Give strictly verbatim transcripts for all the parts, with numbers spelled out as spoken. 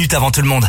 minutes avant tout le monde.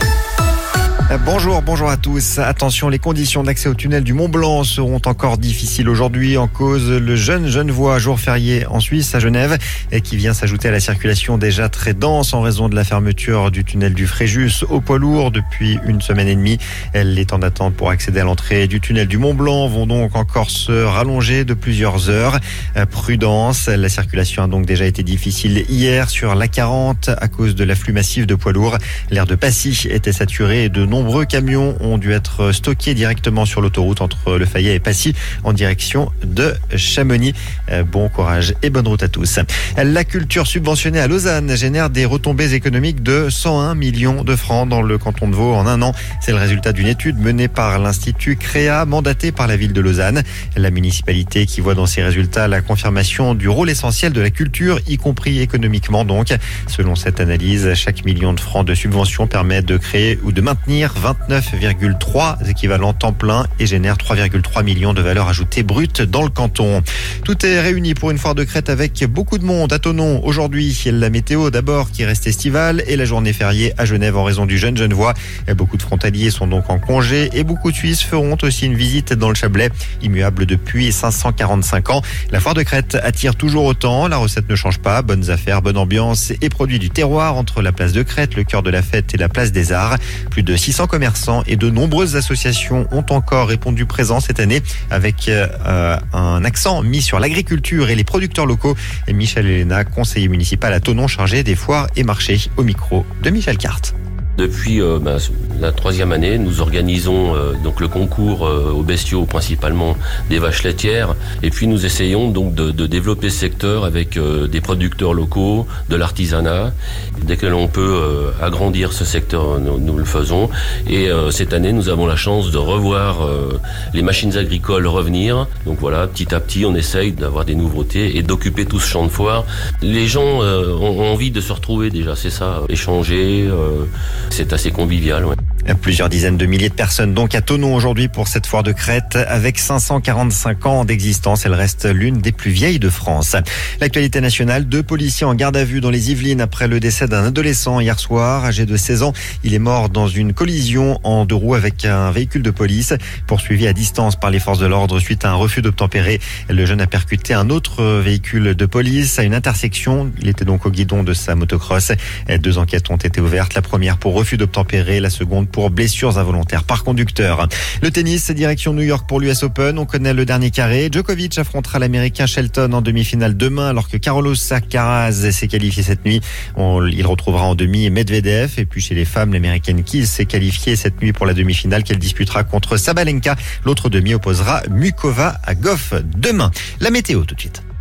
Bonjour, bonjour à tous. Attention, les conditions d'accès au tunnel du Mont Blanc seront encore difficiles aujourd'hui en cause le jeune Genevois, jour férié en Suisse à Genève, et qui vient s'ajouter à la circulation déjà très dense en raison de la fermeture du tunnel du Fréjus aux poids lourds depuis une semaine et demie. Les temps d'attente pour accéder à l'entrée du tunnel du Mont Blanc vont donc encore se rallonger de plusieurs heures. Prudence, la circulation a donc déjà été difficile hier sur l'A quarante à cause de l'afflux massif de poids lourds. L'aire de Passy était saturée et de nombreux camions ont dû être stockés directement sur l'autoroute entre Le Fayet et Passy en direction de Chamonix. Bon courage et bonne route à tous. La culture subventionnée à Lausanne génère des retombées économiques de cent un millions de francs dans le canton de Vaud en un an. C'est le résultat d'une étude menée par l'Institut Créa, mandaté par la ville de Lausanne. La municipalité qui voit dans ces résultats la confirmation du rôle essentiel de la culture, y compris économiquement donc. Selon cette analyse, chaque million de francs de subvention permet de créer ou de maintenir vingt-neuf virgule trois équivalents temps plein et génère trois virgule trois millions de valeur ajoutée brute dans le canton. Tout est réuni pour une foire de Crète avec beaucoup de monde à Thonon. Aujourd'hui, la météo d'abord qui reste estivale et la journée fériée à Genève en raison du jeune Genevois. Beaucoup de frontaliers sont donc en congé et beaucoup de Suisses feront aussi une visite dans le Chablais, immuable depuis cinq cent quarante-cinq ans. La foire de Crète attire toujours autant, la recette ne change pas, bonnes affaires, bonne ambiance et produits du terroir entre la place de Crète, le cœur de la fête et la place des Arts. Plus de six cents commerçants et de nombreuses associations ont encore répondu présent cette année avec euh, un accent mis sur l'agriculture et les producteurs locaux. Et Michel Elena, conseiller municipal à Thonon chargé des foires et marchés, au micro de Michel Carte. Depuis euh, bah, la troisième année, nous organisons euh, donc le concours euh, aux bestiaux, principalement des vaches laitières, et puis nous essayons donc de, de développer ce secteur avec euh, des producteurs locaux, de l'artisanat. Dès que l'on peut euh, agrandir ce secteur, nous, nous le faisons. Et euh, cette année, nous avons la chance de revoir euh, les machines agricoles revenir. Donc voilà, petit à petit, on essaye d'avoir des nouveautés et d'occuper tout ce champ de foire. Les gens euh, ont, ont envie de se retrouver déjà, c'est ça, échanger. Euh, C'est assez convivial, ouais. Plusieurs dizaines de milliers de personnes donc à Thonon aujourd'hui pour cette foire de Crète. Avec cinq cent quarante-cinq ans d'existence, elle reste l'une des plus vieilles de France. L'actualité nationale, deux policiers en garde à vue dans les Yvelines après le décès d'un adolescent hier soir, âgé de seize ans. Il est mort dans une collision en deux roues avec un véhicule de police. Poursuivi à distance par les forces de l'ordre suite à un refus d'obtempérer, le jeune a percuté un autre véhicule de police à une intersection. Il était donc au guidon de sa motocross. Deux enquêtes ont été ouvertes. La première pour refus d'obtempérer, la seconde pour blessures involontaires par conducteur. Le tennis, direction New York pour l'U S Open. On connaît le dernier carré. Djokovic affrontera l'Américain Shelton en demi-finale demain, alors que Carlos Alcaraz s'est qualifié cette nuit. On, il retrouvera en demi Medvedev. Et puis chez les femmes, l'Américaine Keys s'est qualifiée cette nuit pour la demi-finale qu'elle disputera contre Sabalenka. L'autre demi opposera Mukova à Goff demain. La météo tout de suite.